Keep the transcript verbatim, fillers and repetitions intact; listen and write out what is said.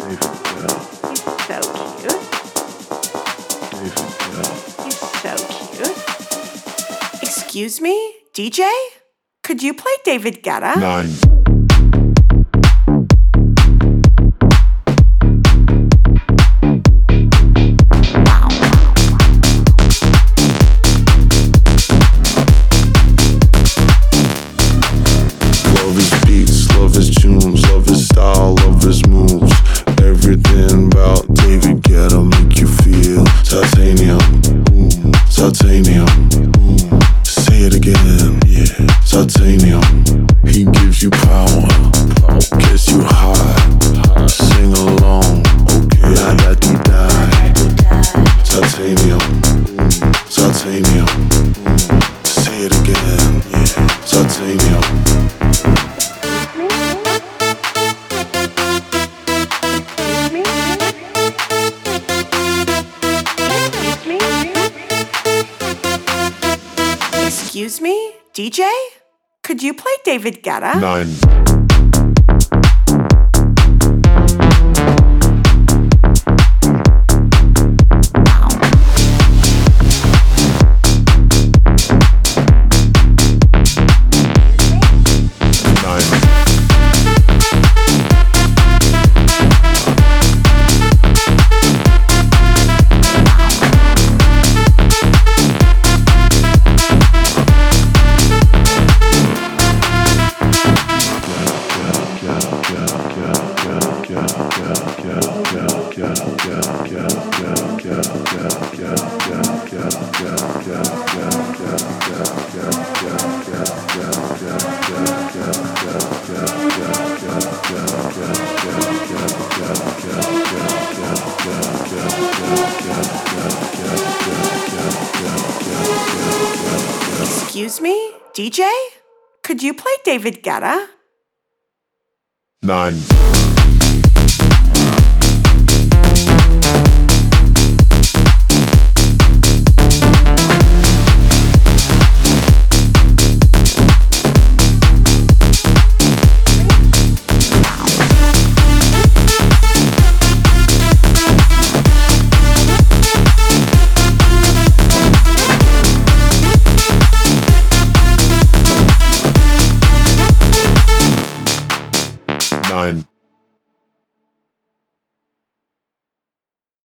so cute. He's so cute. Excuse me, D J? Could you play David Guetta? Nine. Love his beats, love his tunes, love his style, love his moves. Everything about David Guetta make you feel titanium, ooh, titanium, ooh. Say it again, yeah, titanium. He gives you power, gets you high. Sing along, okay, la da di die. Titanium, ooh, titanium, ooh. Say it again, yeah, titanium. Excuse me, D J? Could you play David Guetta? Nine. Excuse me, D J? Could you play David Guetta? Nine.